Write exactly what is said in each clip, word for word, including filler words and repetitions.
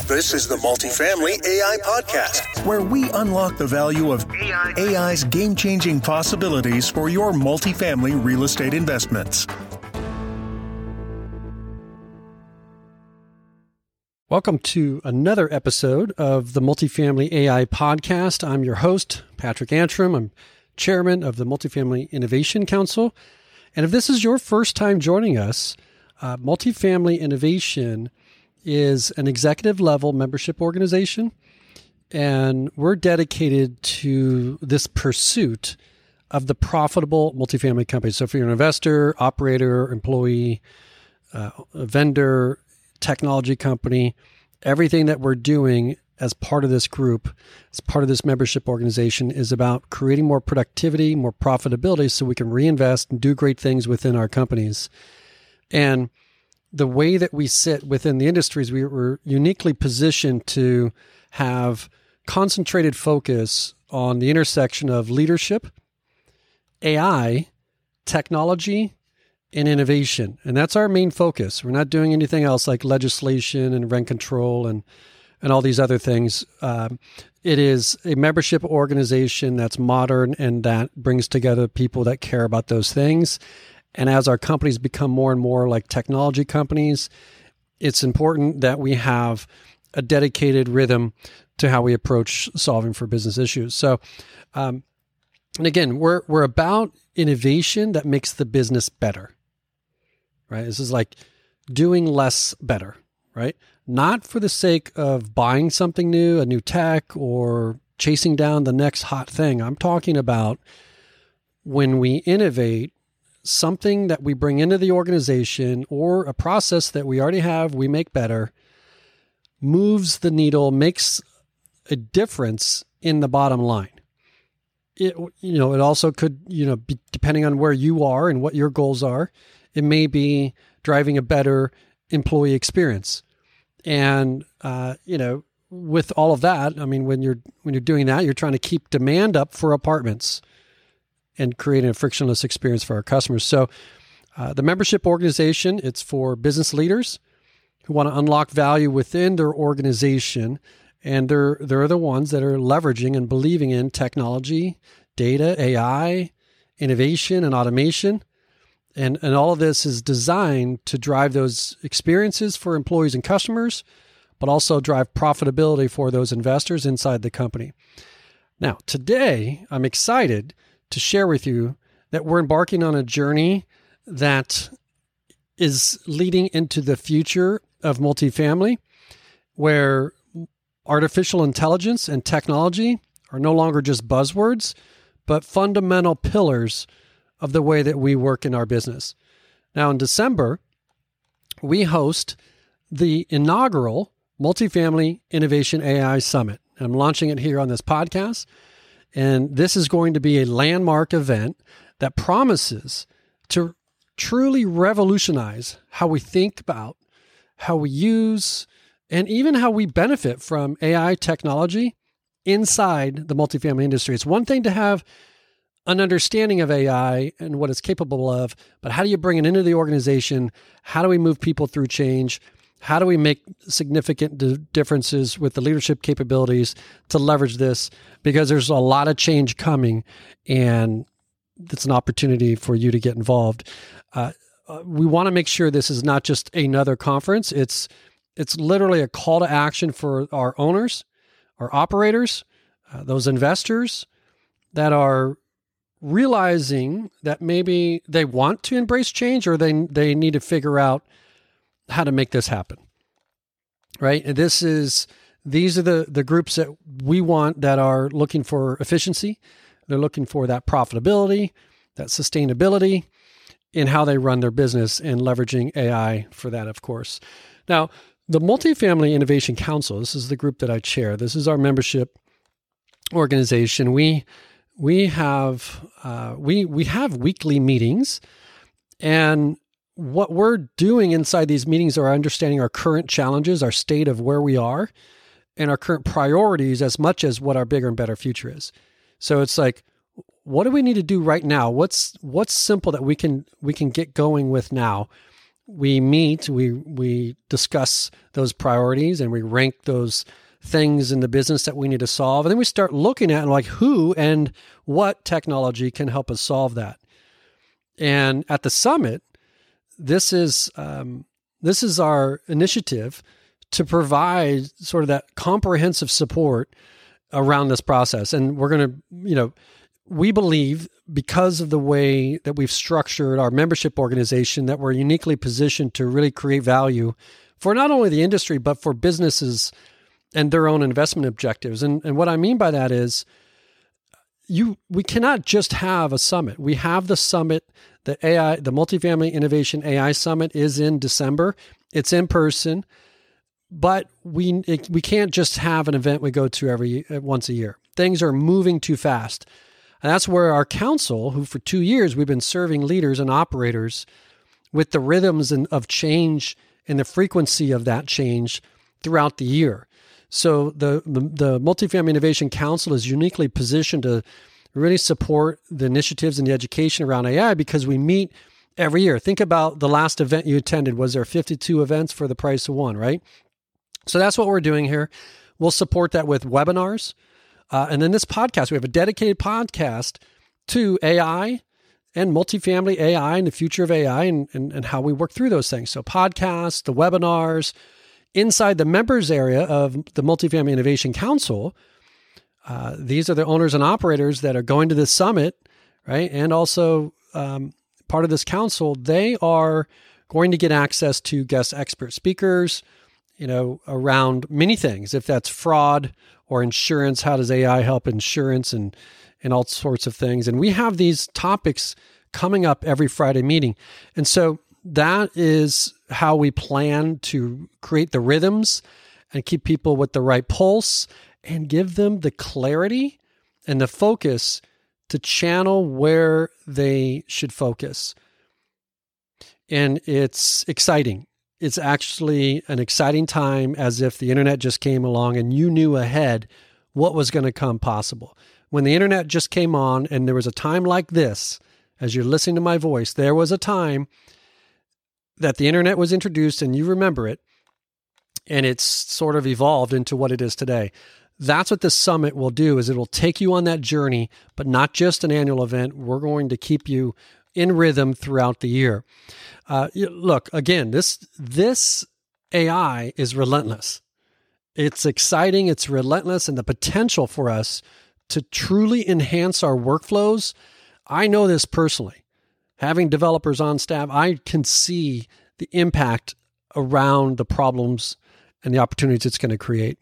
This is the Multifamily A I Podcast, where we unlock the value of A I's game-changing possibilities for your multifamily real estate investments. Welcome to another episode of the Multifamily A I Podcast. I'm your host, Patrick Antrim. I'm chairman of the Multifamily Innovation Council. And if this is your first time joining us, uh, Multifamily Innovation is an executive level membership organization, and we're dedicated to this pursuit of the profitable multifamily company. So if you're an investor, operator, employee, uh, a vendor, technology company, everything that we're doing as part of this group, as part of this membership organization, is about creating more productivity, more profitability so we can reinvest and do great things within our companies. And the way that we sit within the industries, we were uniquely positioned to have concentrated focus on the intersection of leadership, A I, technology, and innovation. And that's our main focus. We're not doing anything else like legislation and rent control and, and all these other things. Um, it is a membership organization that's modern and that brings together people that care about those things. And as our companies become more and more like technology companies, it's important that we have a dedicated rhythm to how we approach solving for business issues. So, um, and again, we're we're about innovation that makes the business better, right? This is like doing less better, right? Not for the sake of buying something new, a new tech, or chasing down the next hot thing. I'm talking about when we innovate, something that we bring into the organization or a process that we already have, we make better, moves the needle, makes a difference in the bottom line. It, you know, it also could, you know, be, depending on where you are and what your goals are, it may be driving a better employee experience. And, uh, you know, with all of that, I mean, when you're, when you're doing that, you're trying to keep demand up for apartments and creating a frictionless experience for our customers. So uh, the membership organization, it's for business leaders who want to unlock value within their organization. And they're, they're the ones that are leveraging and believing in technology, data, A I, innovation, and automation. And, and all of this is designed to drive those experiences for employees and customers, but also drive profitability for those investors inside the company. Now, today, I'm excited to share with you that we're embarking on a journey that is leading into the future of multifamily, where artificial intelligence and technology are no longer just buzzwords, but fundamental pillars of the way that we work in our business. Now, in December, we host the inaugural Multifamily Innovation A I Summit. I'm launching it here on this podcast. And this is going to be a landmark event that promises to truly revolutionize how we think about, how we use, and even how we benefit from A I technology inside the multifamily industry. It's one thing to have an understanding of A I and what it's capable of, but how do you bring it into the organization? How do we move people through change? How do we make significant d- differences with the leadership capabilities to leverage this? Because there's a lot of change coming, and it's an opportunity for you to get involved. Uh, we want to make sure this is not just another conference. It's it's literally a call to action for our owners, our operators, uh, those investors that are realizing that maybe they want to embrace change or they they need to figure out how to make this happen, right? And this is, these are the, the groups that we want that are looking for efficiency. They're looking for that profitability, that sustainability in how they run their business, and leveraging A I for that, of course. Now, the Multifamily Innovation Council, this is the group that I chair. This is our membership organization. We we have uh, we we have weekly meetings, and what we're doing inside these meetings are understanding our current challenges, our state of where we are, and our current priorities as much as what our bigger and better future is. So it's like, what do we need to do right now? What's what's simple that we can we can get going with now? we meet, we we discuss those priorities, and we rank those things in the business that we need to solve. And then we start looking at like who and what technology can help us solve that. And at the summit, this is um, this is our initiative to provide sort of that comprehensive support around this process. And we're going to, you know, we believe because of the way that we've structured our membership organization that we're uniquely positioned to really create value for not only the industry, but for businesses and their own investment objectives. And, and what I mean by that is you we cannot just have a summit. We have the summit, the A I, the Multifamily Innovation A I Summit is in December. It's in person, but we it, we can't just have an event we go to every once a year. Things are moving too fast. And that's where our council, who for two years we've been serving leaders and operators with the rhythms and of change and the frequency of that change throughout the year. So the, the the Multifamily Innovation Council is uniquely positioned to really support the initiatives and the education around A I because we meet every year. Think about the last event you attended. Was there fifty-two events for the price of one, right? So that's what we're doing here. We'll support that with webinars. Uh, and then this podcast, we have a dedicated podcast to A I and multifamily A I and the future of A I and, and, and how we work through those things. So podcasts, the webinars, inside the members area of the Multifamily Innovation Council, uh, these are the owners and operators that are going to this summit, right? And also um, part of this council, they are going to get access to guest expert speakers, you know, around many things. If that's fraud or insurance, how does A I help insurance and, and all sorts of things. And we have these topics coming up every Friday meeting. And so that is how we plan to create the rhythms and keep people with the right pulse and give them the clarity and the focus to channel where they should focus. And it's exciting. It's actually an exciting time, as if the internet just came along and you knew ahead what was going to come possible. When the internet just came on and there was a time like this, as you're listening to my voice, there was a time that the internet was introduced and you remember it, and it's sort of evolved into what it is today. That's what this summit will do, is it will take you on that journey, but not just an annual event. We're going to keep you in rhythm throughout the year. Uh, look, again, this this A I is relentless. It's exciting, it's relentless, and the potential for us to truly enhance our workflows. I know this personally. Having developers on staff, I can see the impact around the problems and the opportunities it's going to create,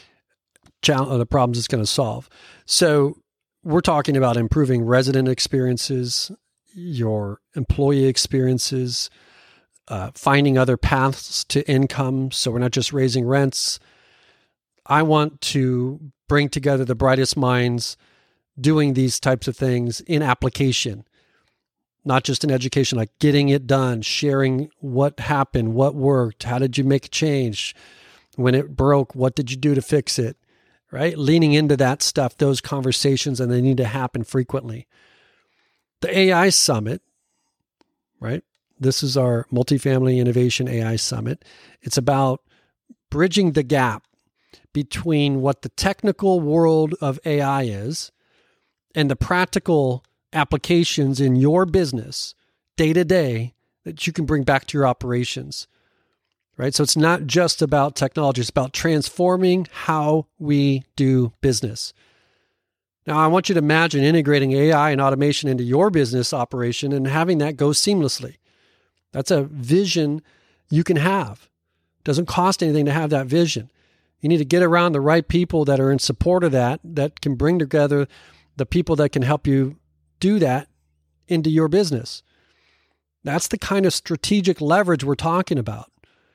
the problems it's going to solve. So we're talking about improving resident experiences, your employee experiences, uh, finding other paths to income so we're not just raising rents. I want to bring together the brightest minds doing these types of things in application, not just in education, like getting it done, sharing what happened, what worked, how did you make a change? When it broke, what did you do to fix it, right? Leaning into that stuff, those conversations, and they need to happen frequently. The A I Summit, right? This is our Multifamily Innovation A I Summit. It's about bridging the gap between what the technical world of A I is and the practical applications in your business day to day that you can bring back to your operations, right? So it's not just about technology. It's about transforming how we do business. Now, I want you to imagine integrating A I and automation into your business operation and having that go seamlessly. That's a vision you can have. It doesn't cost anything to have that vision. You need to get around the right people that are in support of that, that can bring together the people that can help you do that into your business. That's the kind of strategic leverage we're talking about.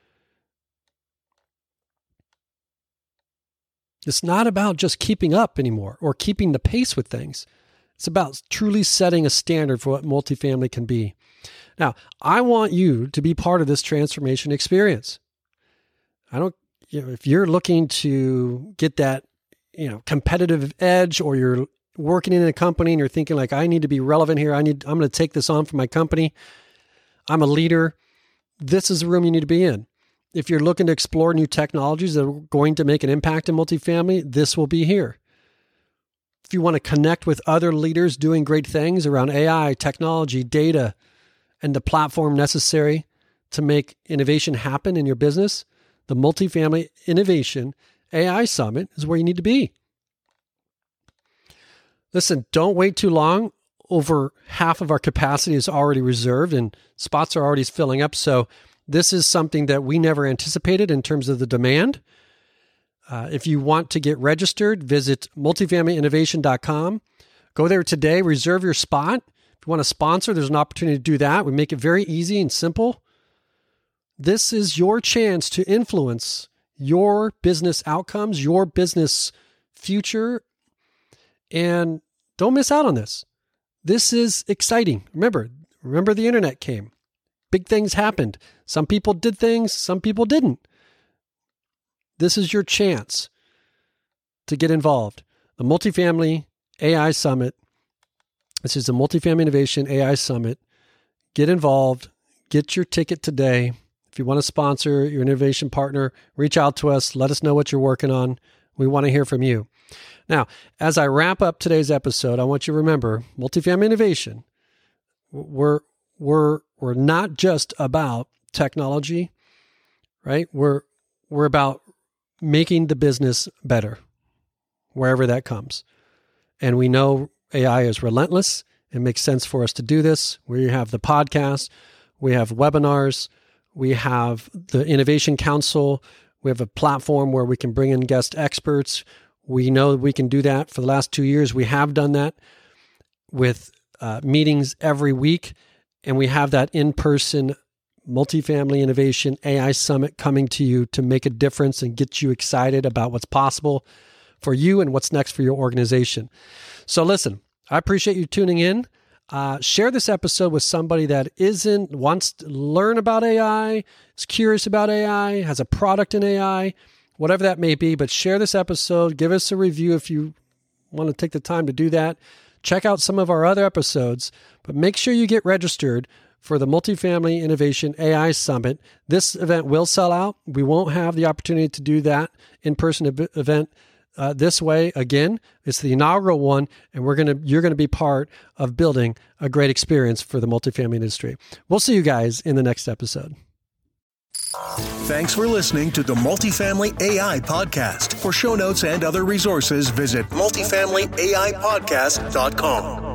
It's not about just keeping up anymore or keeping the pace with things. It's about truly setting a standard for what multifamily can be. Now, I want you to be part of this transformation experience. I don't, you know, if you're looking to get that, you know, competitive edge, or you're working in a company and you're thinking like, I need to be relevant here. I need, I'm going to take this on for my company. I'm a leader. this is the room you need to be in. If you're looking to explore new technologies that are going to make an impact in multifamily, this will be here. If you want to connect with other leaders doing great things around A I, technology, data, and the platform necessary to make innovation happen in your business, the Multifamily Innovation A I Summit is where you need to be. Listen, don't wait too long. Over half of our capacity is already reserved and spots are already filling up. So this is something that we never anticipated in terms of the demand. Uh, if you want to get registered, visit multifamily innovation dot com. Go there today, reserve your spot. If you want to sponsor, there's an opportunity to do that. We make it very easy and simple. This is your chance to influence your business outcomes, your business future, and don't miss out on this. This is exciting. Remember, remember the internet came. Big things happened. Some people did things, some people didn't. This is your chance to get involved. The Multifamily A I Summit. This is the Multifamily Innovation A I Summit. Get involved. Get your ticket today. If you want to sponsor your innovation partner, reach out to us. Let us know what you're working on. We want to hear from you. Now, as I wrap up today's episode, I want you to remember Multifamily Innovation. We're, we're, we're not just about technology, right? We're, we're about making the business better, wherever that comes. And we know A I is relentless. It makes sense for us to do this. We have the podcast, we have webinars, we have the Innovation Council, we have a platform where we can bring in guest experts. We know we can do that. For the last two years, we have done that with uh, meetings every week, and we have that in-person Multifamily Innovation A I Summit coming to you to make a difference and get you excited about what's possible for you and what's next for your organization. So listen, I appreciate you tuning in. Uh, share this episode with somebody that isn't, wants to learn about A I, is curious about A I, has a product in A I, whatever that may be. But share this episode. Give us a review if you want to take the time to do that. Check out some of our other episodes, but make sure you get registered for the Multifamily Innovation A I Summit. This event will sell out. We won't have the opportunity to do that in-person ev- event uh, this way again. It's the inaugural one, and we're gonna you're gonna be part of building a great experience for the multifamily industry. We'll see you guys in the next episode. Thanks for listening to the Multifamily A I Podcast. For show notes and other resources, visit multifamily a i podcast dot com.